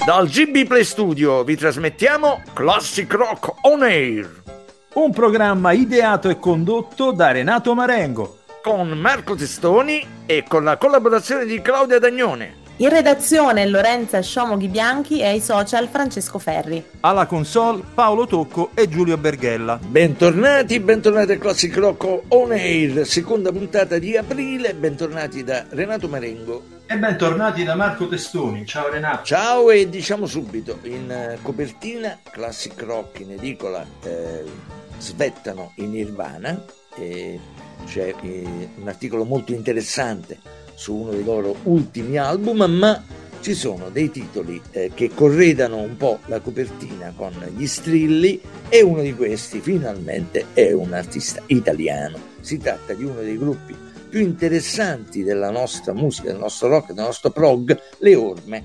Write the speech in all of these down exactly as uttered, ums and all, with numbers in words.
Dal G B Play Studio vi trasmettiamo Classic Rock On Air, un programma ideato e condotto da Renato Marengo, con Marco Testoni e con la collaborazione di Claudia Dagnone. In redazione Lorenza Sciomoghi Bianchi e ai social Francesco Ferri. Alla console Paolo Tocco e Giulio Berghella. Bentornati, bentornati a Classic Rock On Air, seconda puntata di aprile. Bentornati da Renato Marengo. E bentornati da Marco Testoni. Ciao Renato. Ciao, e diciamo subito, in copertina Classic Rock in edicola eh, svettano in Nirvana. E c'è eh, un articolo molto interessante su uno dei loro ultimi album, ma ci sono dei titoli eh, che corredano un po' la copertina con gli strilli, e uno di questi finalmente è un artista italiano. Si tratta di uno dei gruppi più interessanti della nostra musica, del nostro rock, del nostro prog, Le Orme.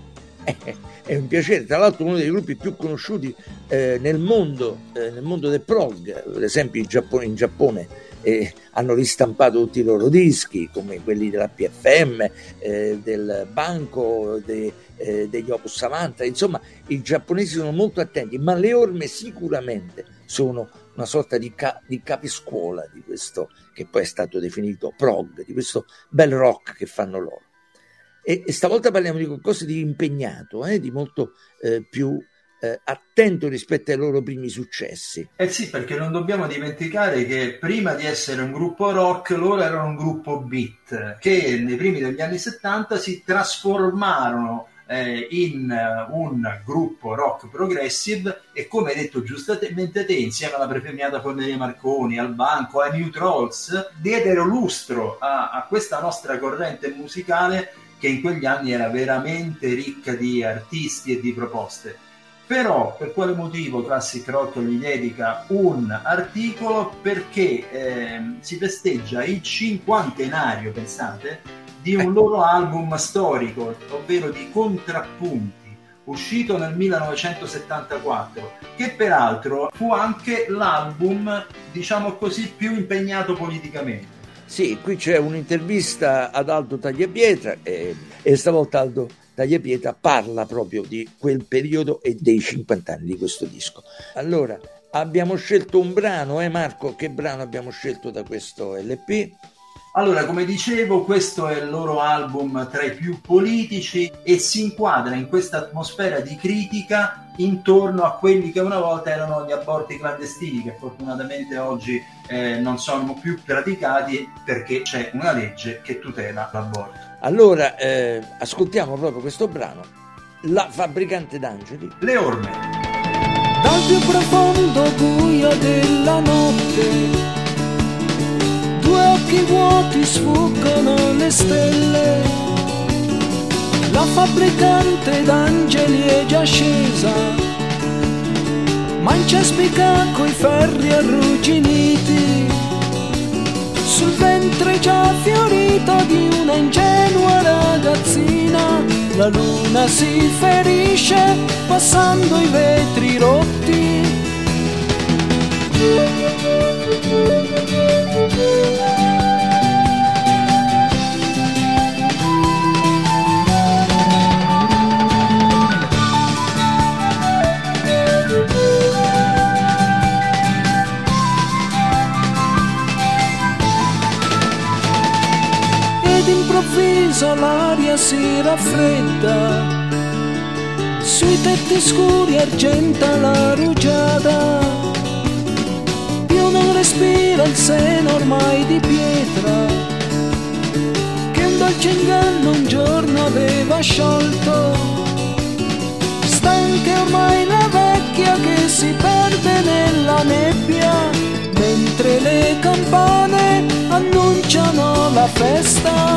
È un piacere, tra l'altro uno dei gruppi più conosciuti eh, nel mondo eh, nel mondo del prog. Per esempio in Giappone, in Giappone eh, hanno ristampato tutti i loro dischi, come quelli della P F M, eh, del Banco, de, eh, degli Opus Samantha. Insomma, i giapponesi sono molto attenti, ma Le Orme sicuramente sono una sorta di, ca- di capiscuola di questo che poi è stato definito prog, di questo bel rock che fanno loro. E, e stavolta parliamo di qualcosa di impegnato, eh, di molto eh, più eh, attento rispetto ai loro primi successi. Eh sì, perché non dobbiamo dimenticare che prima di essere un gruppo rock loro erano un gruppo beat, che nei primi degli anni settanta si trasformarono eh, in uh, un gruppo rock progressive, e come hai detto giustamente te, insieme alla premiata Cornelia Marconi, al Banco, ai New Trolls, diedero lustro a, a questa nostra corrente musicale, che in quegli anni era veramente ricca di artisti e di proposte. Però per quale motivo Classic Rock gli dedica un articolo? Perché eh, si festeggia il cinquantenario, pensate, di un loro album storico, ovvero di Contrappunti, uscito nel millenovecentosettantaquattro, che peraltro fu anche l'album, diciamo così, più impegnato politicamente. Sì, qui c'è un'intervista ad Aldo Tagliapietra e, e stavolta Aldo Tagliapietra parla proprio di quel periodo e dei cinquanta anni di questo disco. Allora, abbiamo scelto un brano, eh Marco? Che brano abbiamo scelto da questo L P? Allora, come dicevo, questo è il loro album tra i più politici e si inquadra in questa atmosfera di critica intorno a quelli che una volta erano gli aborti clandestini, che fortunatamente oggi eh, non sono più praticati perché c'è una legge che tutela l'aborto. Allora, eh, ascoltiamo proprio questo brano, La fabbricante d'angeli. Le Orme. Dal più profondo buio della notte due occhi vuoti sfuggono le stelle, la fabbricante d'angeli è già scesa, ma incespica coi ferri arrugginiti, sul ventre già fiorito di una ingenua ragazzina, la luna si ferisce passando i vetri rotti. Ed improvviso l'aria si raffredda, sui tetti scuri argenta la rugiada, non respira il seno ormai di pietra, che un dolce inganno un giorno aveva sciolto, stanca ormai la vecchia che si perde nella nebbia, mentre le campane annunciano la festa.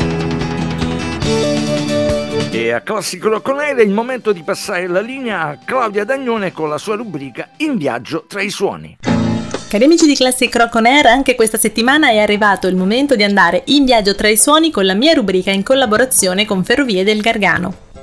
E a Classico Rock On Air è il momento di passare la linea a Claudia Dagnone con la sua rubrica In viaggio tra i suoni. Cari amici di Classic Rock On Air, anche questa settimana è arrivato il momento di andare in viaggio tra i suoni con la mia rubrica in collaborazione con Ferrovie del Gargano.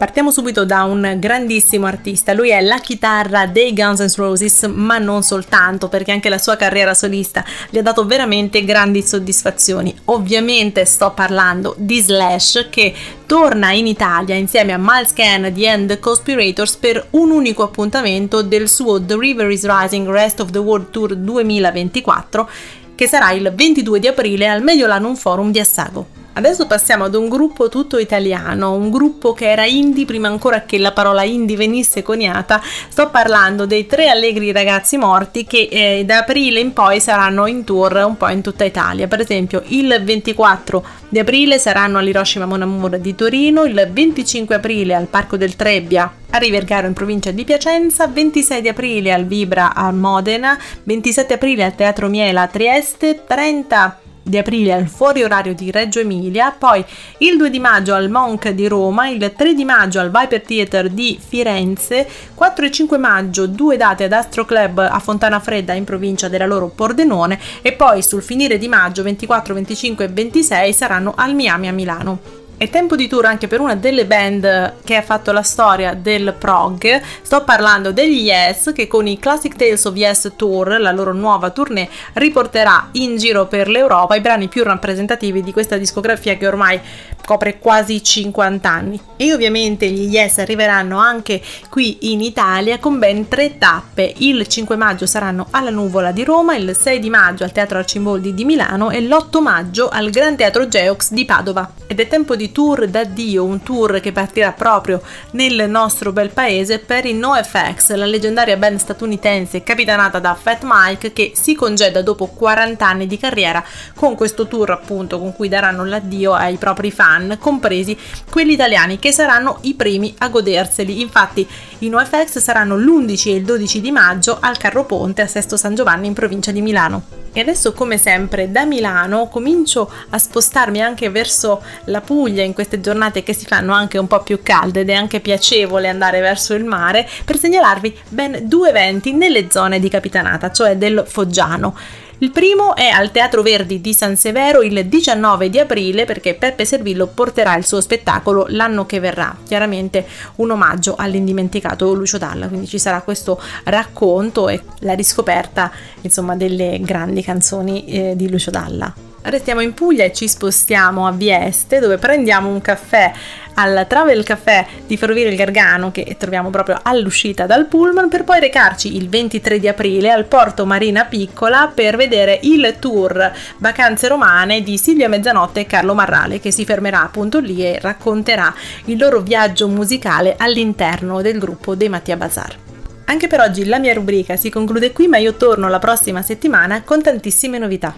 Partiamo subito da un grandissimo artista, lui è la chitarra dei Guns N' Roses, ma non soltanto, perché anche la sua carriera solista gli ha dato veramente grandi soddisfazioni. Ovviamente sto parlando di Slash, che torna in Italia insieme a Miles Kennedy and the Conspirators per un unico appuntamento del suo The River is Rising Rest of the World Tour duemilaventiquattro, che sarà il ventidue di aprile al Mediolanum Forum di Assago. Adesso passiamo ad un gruppo tutto italiano, un gruppo che era indie prima ancora che la parola indie venisse coniata. Sto parlando dei Tre Allegri Ragazzi Morti, che eh, da aprile in poi saranno in tour un po' in tutta Italia. Per esempio il ventiquattro di aprile saranno all'Hiroshima Mon Amour di Torino, il venticinque aprile al Parco del Trebbia a Rivergaro in provincia di Piacenza, ventisei di aprile al Vibra a Modena, ventisette aprile al Teatro Miela a Trieste, trenta di aprile al Fuori Orario di Reggio Emilia, poi il due di maggio al Monk di Roma, il tre di maggio al Viper Theatre di Firenze, quattro e cinque maggio due date ad Astro Club a Fontana Fredda in provincia della loro Pordenone, e poi sul finire di maggio ventiquattro, venticinque e ventisei saranno al Miami a Milano. È tempo di tour anche per una delle band che ha fatto la storia del prog. Sto parlando degli Yes, che con i Classic Tales of Yes Tour, la loro nuova tournée, riporterà in giro per l'Europa i brani più rappresentativi di questa discografia che ormai copre quasi cinquanta anni. E ovviamente gli Yes arriveranno anche qui in Italia con ben tre tappe. Il cinque maggio saranno alla Nuvola di Roma, il sei di maggio al Teatro Arcimboldi di Milano e l'otto maggio al Gran Teatro Geox di Padova. Ed è tempo di tour d'addio, un tour che partirà proprio nel nostro bel paese per i NoFX, la leggendaria band statunitense capitanata da Fat Mike, che si congeda dopo quaranta anni di carriera con questo tour appunto con cui daranno l'addio ai propri fan, compresi quelli italiani che saranno i primi a goderseli. Infatti i NoFX saranno l'undici e il dodici di maggio al Carro Ponte a Sesto San Giovanni in provincia di Milano. E adesso, come sempre, da Milano comincio a spostarmi anche verso la Puglia in queste giornate che si fanno anche un po' più calde ed è anche piacevole andare verso il mare, per segnalarvi ben due eventi nelle zone di capitanata, cioè del Foggiano. Il primo è al Teatro Verdi di San Severo il diciannove di aprile, perché Peppe Servillo porterà il suo spettacolo L'anno che verrà, chiaramente un omaggio all'indimenticato Lucio Dalla, quindi ci sarà questo racconto e la riscoperta insomma delle grandi canzoni eh, di Lucio Dalla. Restiamo in Puglia e ci spostiamo a Vieste, dove prendiamo un caffè al Travel Café di Ferrovie del Gargano, che troviamo proprio all'uscita dal pullman, per poi recarci il ventitré di aprile al Porto Marina Piccola per vedere il tour Vacanze Romane di Silvia Mezzanotte e Carlo Marrale, che si fermerà appunto lì e racconterà il loro viaggio musicale all'interno del gruppo dei Mattia Bazar. Anche per oggi la mia rubrica si conclude qui, ma io torno la prossima settimana con tantissime novità.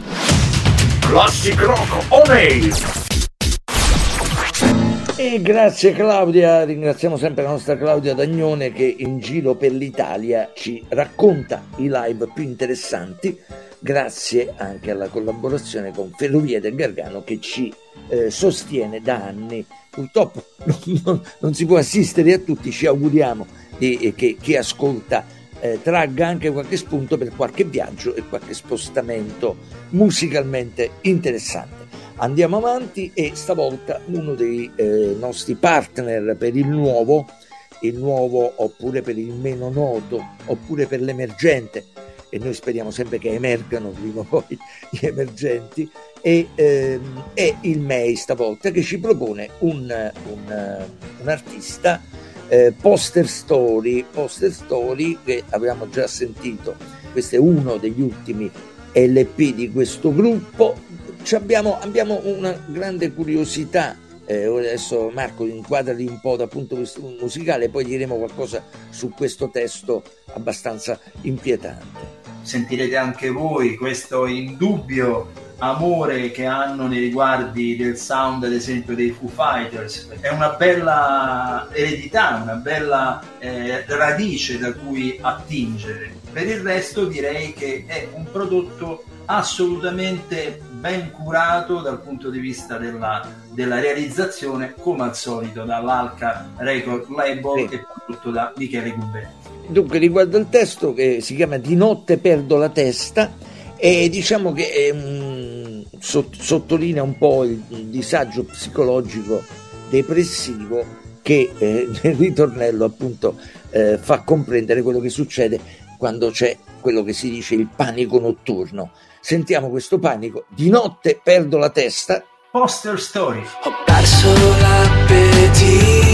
Classic Rock On Air. E grazie Claudia, ringraziamo sempre la nostra Claudia Dagnone, che in giro per l'Italia ci racconta i live più interessanti, grazie anche alla collaborazione con Ferrovie del Gargano che ci eh, sostiene da anni. Purtroppo non, non, non si può assistere a tutti, ci auguriamo di, eh, che chi ascolta Eh, tragga anche qualche spunto per qualche viaggio e qualche spostamento musicalmente interessante. Andiamo avanti e stavolta uno dei eh, nostri partner per il nuovo, il nuovo oppure per il meno noto, oppure per l'emergente, e noi speriamo sempre che emergano prima o poi gli emergenti, e, ehm, è il M E I stavolta, che ci propone un, un, un artista Eh, Poster Story, Poster Story che abbiamo già sentito. Questo è uno degli ultimi L P di questo gruppo. Ci abbiamo, abbiamo una grande curiosità. Eh, adesso Marco inquadrali un po' dal punto di vista musicale, poi diremo qualcosa su questo testo abbastanza inquietante. Sentirete anche voi questo indubbio amore che hanno nei riguardi del sound, ad esempio, dei Foo Fighters. È una bella eredità, una bella eh, radice da cui attingere. Per il resto direi che è un prodotto assolutamente ben curato dal punto di vista della, della realizzazione, come al solito dall'Alca Record Label, sì, e prodotto da Michele Gubetti. Dunque, riguardo il testo, che si chiama Di notte perdo la testa, e diciamo che è un, sottolinea un po' il, il disagio psicologico depressivo che eh, nel ritornello appunto eh, fa comprendere quello che succede quando c'è quello che si dice il panico notturno. Sentiamo questo panico: di notte perdo la testa. Poster Story. Ho perso l'appetito,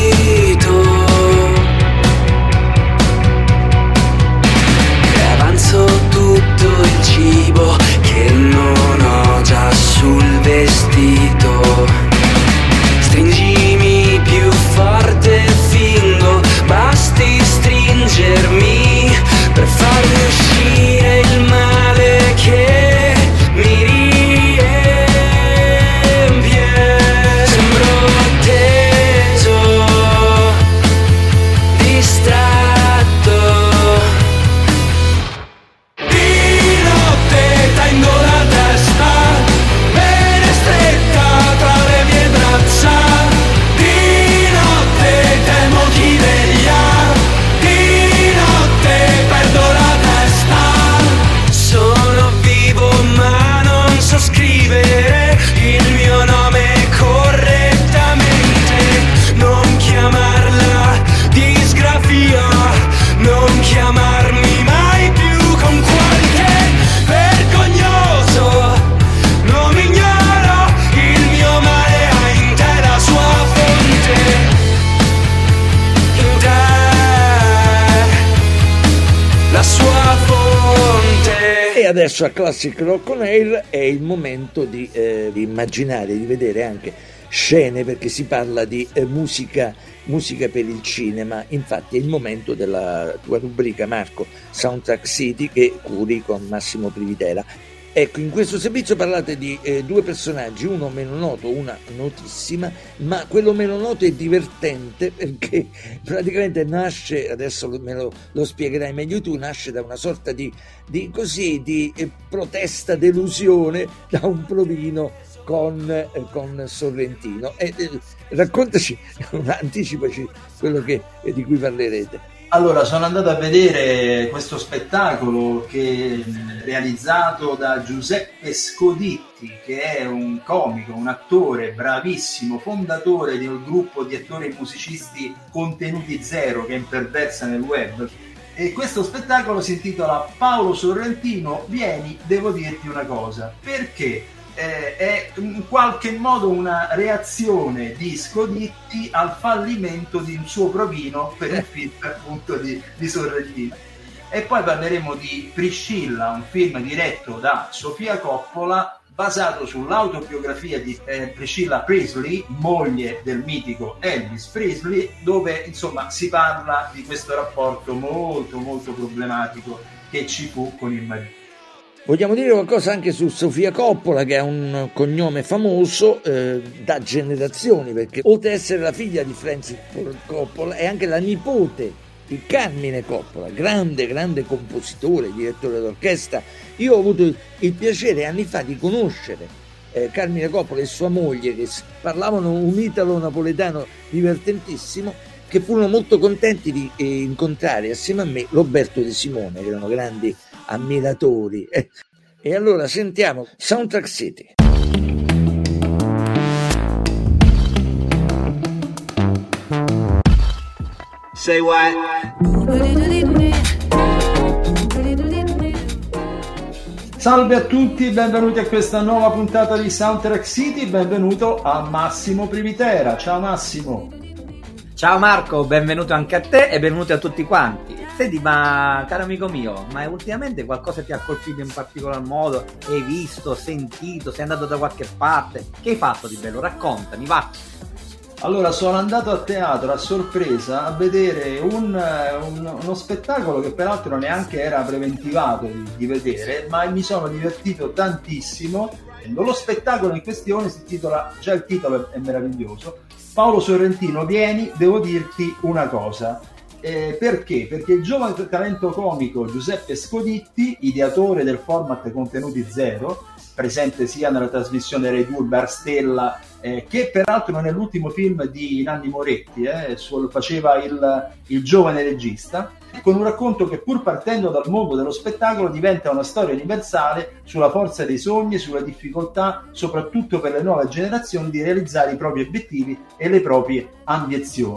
e avanzo tutto il cibo che non ho già sul vestito. Stringimi più forte, fingo, basti stringermi per farmi uscire il male che mi riempie. Sembro teso, distratto. Di notte tendo la testa bene stretta tra le mie braccia. Di notte temo chi veglia. Di notte perdo la testa. Sono vivo ma non so scrivere il mio nome correttamente. Non chiamarla disgrafia, non chiamarmi mai più con qualche vergognoso. Non mi ignoro, il mio male ha in te la sua fonte. In te la sua fonte. E adesso a Classic Rock on Air è il momento di, eh, di immaginare, di vedere anche scene, perché si parla di eh, musica, musica per il cinema. Infatti è il momento della tua rubrica, Marco, Soundtrack City, che curi con Massimo Privitera. Ecco, in questo servizio parlate di eh, due personaggi, uno meno noto, una notissima, ma quello meno noto è divertente perché praticamente nasce, adesso me lo, lo spiegherai meglio tu, nasce da una sorta di, di, così, di eh, protesta, delusione da un provino con, eh, con Sorrentino. E, eh, raccontaci, anticipaci quello che, eh, di cui parlerete. Allora, sono andato a vedere questo spettacolo che è realizzato da Giuseppe Scoditti, che è un comico, un attore bravissimo, fondatore di un gruppo di attori e musicisti Contenuti Zero che imperversa nel web. E questo spettacolo si intitola Paolo Sorrentino, vieni, devo dirti una cosa. Perché? Eh, è in qualche modo una reazione di Scoditti al fallimento di un suo provino per il film appunto di, di Sorrentino. E poi parleremo di Priscilla, un film diretto da Sofia Coppola basato sull'autobiografia di eh, Priscilla Presley, moglie del mitico Elvis Presley, dove insomma si parla di questo rapporto molto molto problematico che ci fu con il marito. Vogliamo dire qualcosa anche su Sofia Coppola, che ha un cognome famoso eh, da generazioni, perché oltre ad essere la figlia di Francis Ford Coppola è anche la nipote di Carmine Coppola, grande, grande compositore, direttore d'orchestra. Io ho avuto il, il piacere anni fa di conoscere eh, Carmine Coppola e sua moglie, che parlavano un italo-napoletano divertentissimo, che furono molto contenti di eh, incontrare assieme a me Roberto De Simone, che erano grandi ammiratori. Eh, e allora sentiamo Soundtrack City. Say what? Salve a tutti, benvenuti a questa nuova puntata di Soundtrack City, benvenuto a Massimo Privitera. Ciao Massimo. Ciao Marco, benvenuto anche a te e benvenuti a tutti quanti. Senti, ma caro amico mio, ma ultimamente qualcosa ti ha colpito in particolar modo? Hai visto, sentito, sei andato da qualche parte? Che hai fatto di bello? Raccontami, va! Allora, sono andato a teatro a sorpresa a vedere un, un, uno spettacolo che peraltro neanche era preventivato di, di vedere, ma mi sono divertito tantissimo. Lo spettacolo in questione si intitola, già il titolo è meraviglioso, Paolo Sorrentino, vieni, devo dirti una cosa. Eh, perché? Perché il giovane talento comico Giuseppe Scoditti, ideatore del format Contenuti Zero, presente sia nella trasmissione Rai due Bar Stella, eh, che peraltro non è l'ultimo film di Nanni Moretti, eh, faceva il, il giovane regista, con un racconto che pur partendo dal mondo dello spettacolo diventa una storia universale sulla forza dei sogni e sulla difficoltà, soprattutto per le nuove generazioni, di realizzare i propri obiettivi e le proprie ambizioni.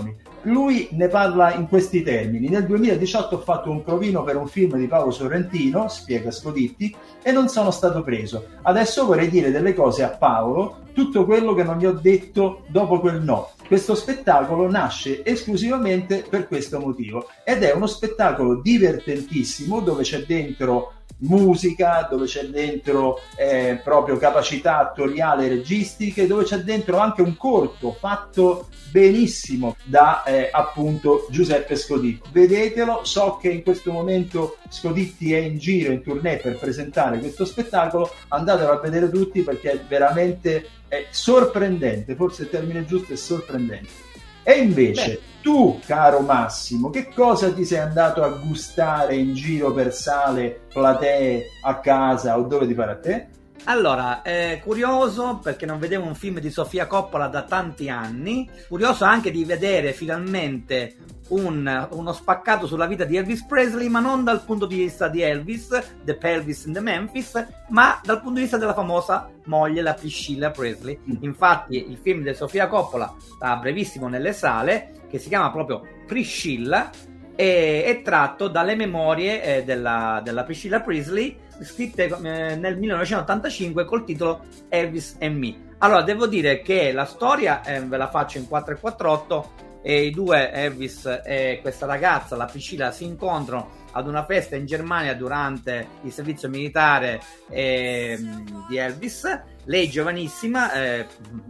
lui ne parla in questi termini: nel duemiladiciotto ho fatto un provino per un film di Paolo Sorrentino, spiega Scoditti, e non sono stato preso. Adesso vorrei dire delle cose a Paolo, tutto quello che non gli ho detto dopo quel no. Questo spettacolo nasce esclusivamente per questo motivo ed è uno spettacolo divertentissimo dove c'è dentro musica, dove c'è dentro eh, proprio capacità attoriale e registiche, dove c'è dentro anche un corto fatto benissimo da eh, appunto Giuseppe Scoditti. Vedetelo, so che in questo momento Scoditti è in giro, in tournée per presentare questo spettacolo, andatelo a vedere tutti perché è veramente è sorprendente, forse il termine giusto è sorprendente. E invece Beh. tu, caro Massimo, che cosa ti sei andato a gustare in giro per sale, platee, a casa o dove ti pare a te? Allora, eh, curioso perché non vedevo un film di Sofia Coppola da tanti anni, curioso anche di vedere finalmente un, uno spaccato sulla vita di Elvis Presley, ma non dal punto di vista di Elvis, The Pelvis in the Memphis, ma dal punto di vista della famosa moglie, la Priscilla Presley. Mm. Infatti il film di Sofia Coppola sta brevissimo nelle sale, che si chiama proprio Priscilla, e è tratto dalle memorie eh, della, della Priscilla Presley, scritte eh, nel millenovecentottantacinque col titolo Elvis and Me. Allora, devo dire che la storia eh, ve la faccio in quattro e quattr'otto, e i due, Elvis e questa ragazza, la Priscilla, si incontrano ad una festa in Germania durante il servizio militare eh, di Elvis. Lei giovanissima, eh,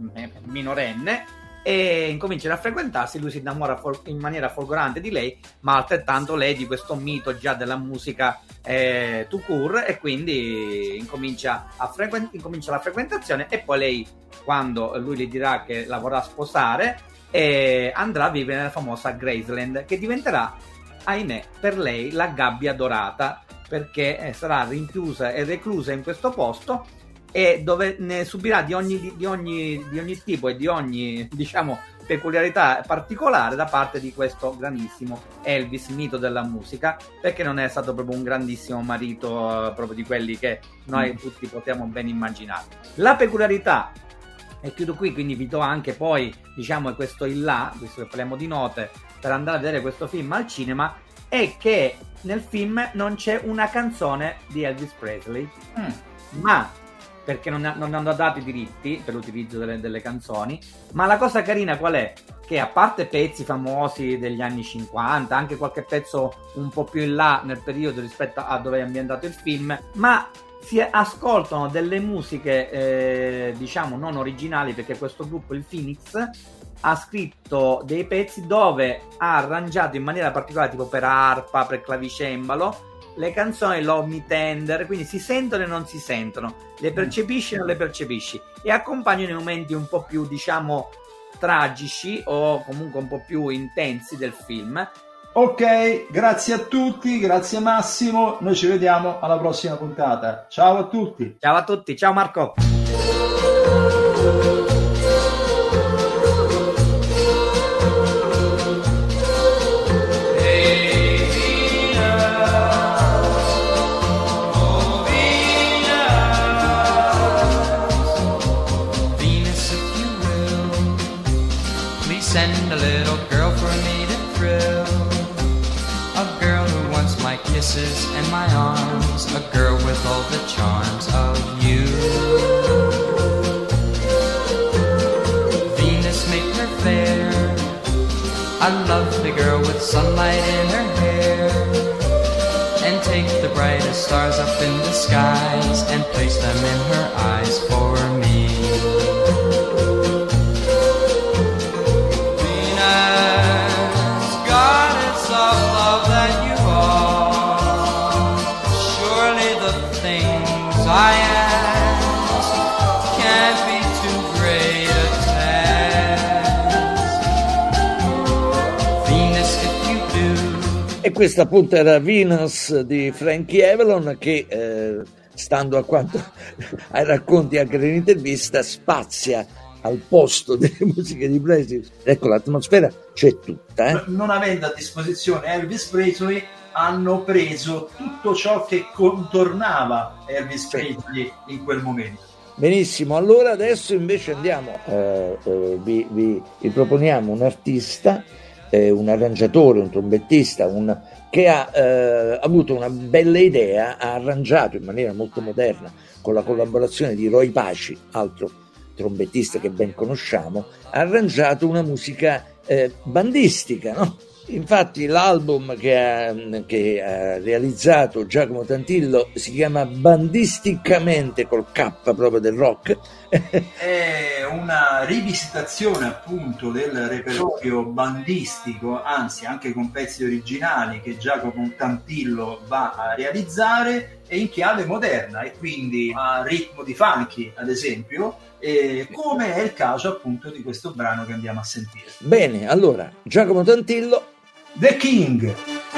minorenne, e incominciano a frequentarsi. Lui si innamora in maniera folgorante di lei, ma altrettanto lei di questo mito già della musica eh, tout court, e quindi incomincia, a frequen- incomincia la frequentazione, e poi lei, quando lui le dirà che la vorrà sposare, eh, andrà a vivere nella famosa Graceland, che diventerà, ahimè, per lei la gabbia dorata, perché eh, sarà rinchiusa e reclusa in questo posto, e dove ne subirà di ogni, di ogni, di ogni tipo e di ogni, diciamo, peculiarità particolare da parte di questo grandissimo Elvis, mito della musica, perché non è stato proprio un grandissimo marito uh, proprio di quelli che noi mm. tutti potremmo ben immaginare. La peculiarità, e chiudo qui, quindi vi do anche poi, diciamo, questo in là, visto che parliamo di note, per andare a vedere questo film al cinema, è che nel film non c'è una canzone di Elvis Presley, mm. ma perché non, non hanno dato i diritti per l'utilizzo delle, delle canzoni. Ma la cosa carina qual è? Che a parte pezzi famosi degli anni cinquanta, anche qualche pezzo un po' più in là nel periodo rispetto a dove è ambientato il film, ma si ascoltano delle musiche eh, diciamo non originali, perché questo gruppo, il Phoenix, ha scritto dei pezzi dove ha arrangiato in maniera particolare, tipo per arpa, per clavicembalo, le canzoni Love Me Tender, quindi si sentono e non si sentono, le percepisci e non le percepisci, e accompagnano i momenti un po' più, diciamo, tragici o comunque un po' più intensi del film. Ok, grazie a tutti, grazie Massimo, noi ci vediamo alla prossima puntata. Ciao a tutti. Ciao a tutti, ciao Marco. Send a little girl for me to thrill, a girl who wants my kisses and my arms, a girl with all the charms of you. Venus made her fair, a lovely girl with sunlight in her hair, and take the brightest stars up in the skies and place them in her eyes for me. I ask can't be too great a task. Venus, if you do. E questa appunto era Venus di Frankie Avalon, che eh, stando a quanto ai racconti anche nell'intervista spazia al posto delle musiche di Presley. Ecco, l'atmosfera c'è tutta, eh? Non avendo a disposizione Elvis Presley, hanno preso tutto ciò che contornava Elvis Presley in quel momento. Benissimo, allora adesso invece andiamo, eh, eh, vi, vi, vi proponiamo un artista eh, un arrangiatore, un trombettista, un, che ha eh, avuto una bella idea, ha arrangiato in maniera molto moderna, con la collaborazione di Roy Paci, altro trombettista che ben conosciamo, ha arrangiato una musica eh, bandistica, no? Infatti l'album che ha, che ha realizzato Giacomo Tantillo si chiama Bandisticamente, col K proprio del rock. È una rivisitazione appunto del repertorio bandistico, anzi anche con pezzi originali che Giacomo Tantillo va a realizzare, e in chiave moderna, e quindi a ritmo di funky ad esempio, e come è il caso appunto di questo brano che andiamo a sentire. Bene, allora Giacomo Tantillo, The King.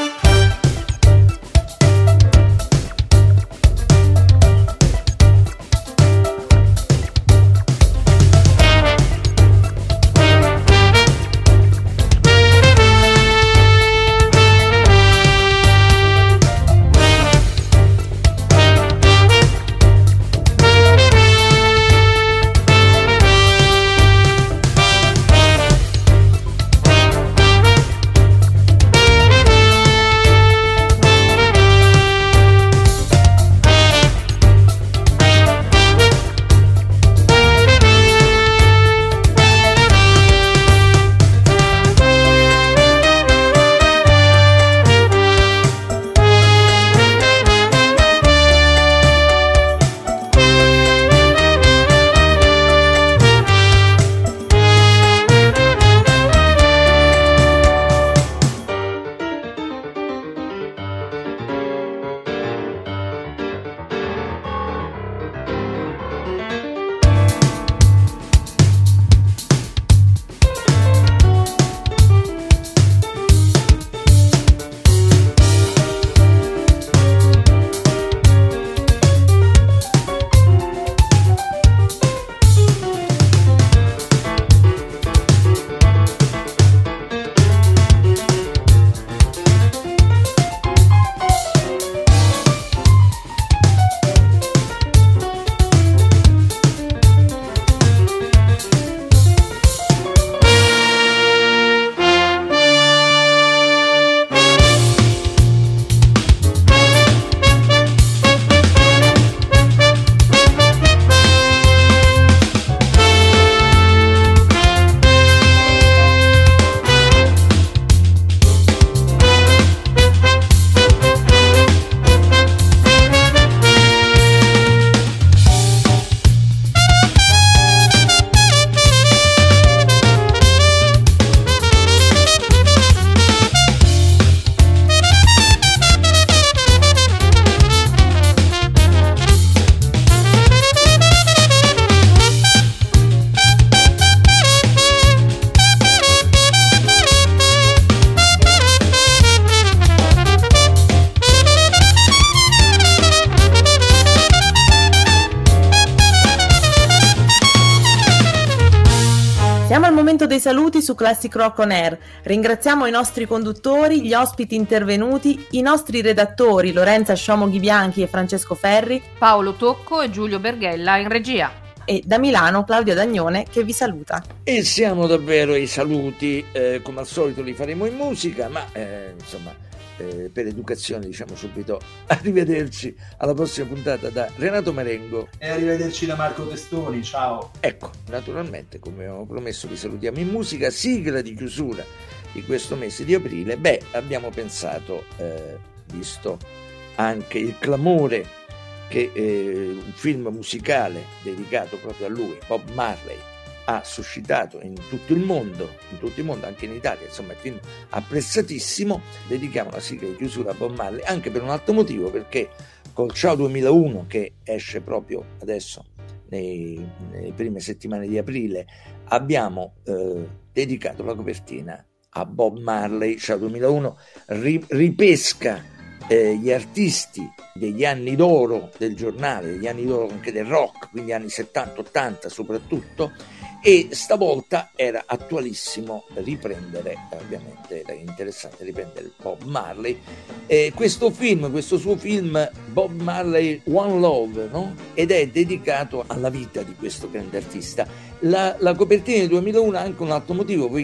Siamo al momento dei saluti su Classic Rock On Air. Ringraziamo i nostri conduttori, gli ospiti intervenuti, i nostri redattori Lorenza Sciomoghi Bianchi e Francesco Ferri, Paolo Tocco e Giulio Berghella in regia. E da Milano Claudio Dagnone che vi saluta. E siamo davvero ai saluti, eh, come al solito li faremo in musica, ma eh, insomma eh, per educazione diciamo subito arrivederci alla prossima puntata da Renato Marengo e arrivederci da Marco Testoni, ciao. Ecco, naturalmente come ho promesso vi salutiamo in musica, sigla di chiusura di questo mese di aprile. Beh, abbiamo pensato, eh, visto anche il clamore che eh, un film musicale dedicato proprio a lui, Bob Marley, ha suscitato in tutto il mondo, in tutto il mondo, anche in Italia, insomma è un film apprezzatissimo, dedichiamo la sigla di chiusura a Bob Marley, anche per un altro motivo, perché col Ciao duemilauno, che esce proprio adesso nei, nelle prime settimane di aprile, abbiamo eh, dedicato la copertina a Bob Marley. Ciao duemilauno ri, ripesca Eh, gli artisti degli anni d'oro del giornale, degli anni d'oro anche del rock, quindi anni settanta ottanta soprattutto, e stavolta era attualissimo riprendere, ovviamente era interessante riprendere Bob Marley. Eh, questo film, questo suo film Bob Marley One Love, no? Ed è dedicato alla vita di questo grande artista. La, la copertina del duemilauno ha anche un altro motivo, poiché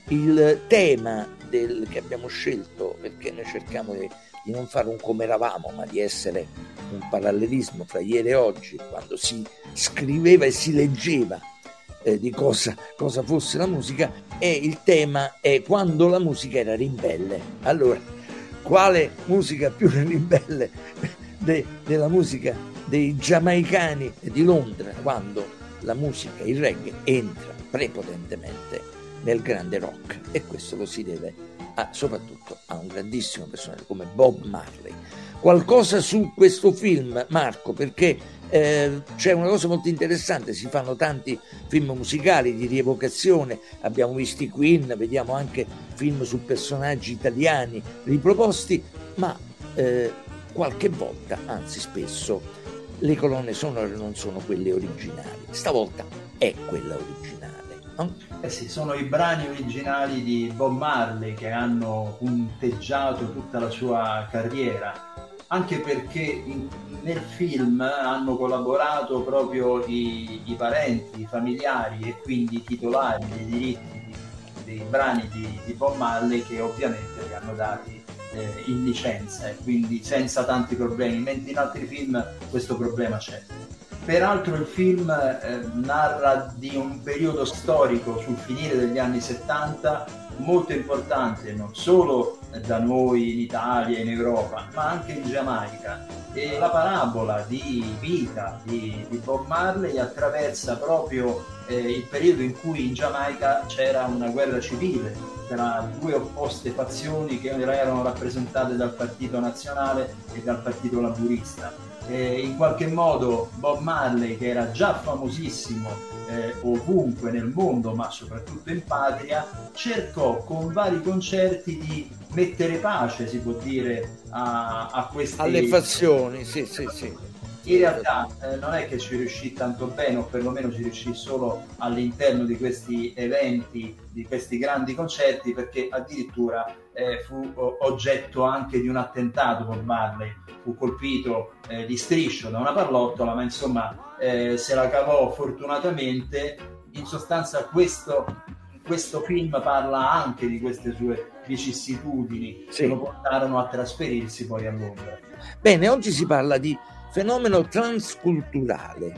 il tema del, che abbiamo scelto, perché noi cerchiamo di, di non fare un come eravamo, ma di essere un parallelismo fra ieri e oggi, quando si scriveva e si leggeva eh, di cosa, cosa fosse la musica, e il tema è quando la musica era ribelle. Allora, quale musica più ribelle de, della musica dei giamaicani di Londra, quando la musica, il reggae, entra prepotentemente nel grande rock, e questo lo si deve a, soprattutto a un grandissimo personaggio come Bob Marley. Qualcosa su questo film, Marco, perché eh, c'è una cosa molto interessante, si fanno tanti film musicali di rievocazione, abbiamo visto i Queen, vediamo anche film su personaggi italiani riproposti, ma eh, qualche volta, anzi spesso, le colonne sonore non sono quelle originali, stavolta è quella originale, no? Eh sì, sono i brani originali di Bob Marley che hanno punteggiato tutta la sua carriera, anche perché in, nel film hanno collaborato proprio i, i parenti, i familiari e quindi i titolari dei diritti di, dei brani di, di Bob Marley, che ovviamente li hanno dati eh, in licenza e quindi senza tanti problemi, mentre in altri film questo problema c'è. Peraltro il film eh, narra di un periodo storico sul finire degli anni settanta molto importante, non solo da noi in Italia e in Europa, ma anche in Giamaica. E la parabola di vita di, di Bob Marley attraversa proprio eh, il periodo in cui in Giamaica c'era una guerra civile tra due opposte fazioni che erano rappresentate dal Partito Nazionale e dal Partito Laburista. Eh, in qualche modo Bob Marley, che era già famosissimo eh, ovunque nel mondo ma soprattutto in patria, cercò con vari concerti di mettere pace, si può dire, a, a queste alle fazioni. Sì, sì, sì. In realtà eh, non è che ci riuscì tanto bene, o perlomeno ci riuscì solo all'interno di questi eventi, di questi grandi concerti, perché addirittura eh, fu oggetto anche di un attentato. Bob Marley fu colpito eh, di striscio da una pallottola, ma insomma eh, se la cavò fortunatamente. In sostanza questo, questo film parla anche di queste sue vicissitudini, sì, che lo portarono a trasferirsi poi a Londra. Bene, oggi si parla di fenomeno transculturale,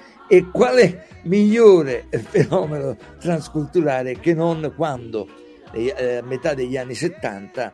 e quale migliore fenomeno transculturale che non quando eh, a metà degli anni settanta,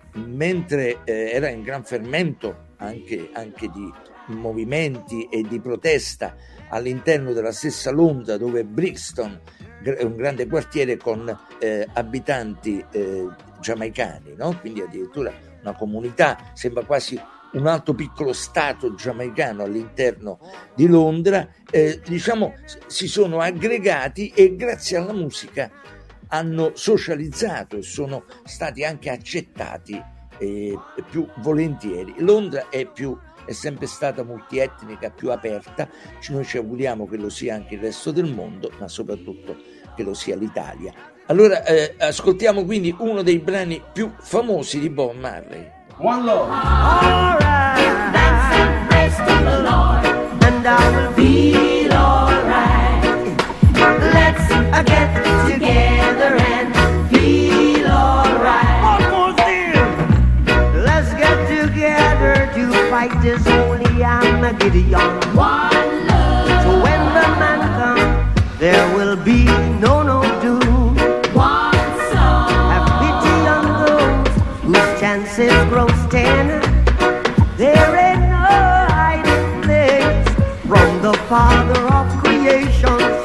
mentre eh, era in gran fermento anche, anche di movimenti e di protesta all'interno della stessa Londra, dove Brixton è un grande quartiere con eh, abitanti eh, giamaicani, no? Quindi addirittura una comunità, sembra quasi un altro piccolo stato giamaicano all'interno di Londra, eh, diciamo si sono aggregati e grazie alla musica hanno socializzato e sono stati anche accettati eh, più volentieri. Londra è più è sempre stata multietnica, più aperta, noi ci auguriamo che lo sia anche il resto del mondo, ma soprattutto che lo sia l'Italia. Allora eh, ascoltiamo quindi uno dei brani più famosi di Bob Marley. One Love. All right, dance and praise to the Lord, and I will feel all right. Let's uh, get together and feel all right. Almost there. Let's get together to fight this holy Armageddon. One love. So when the man comes, there will be no no doom. One song. Have pity on those whose chances grow ten. There ain't no hiding place from the Father of creation.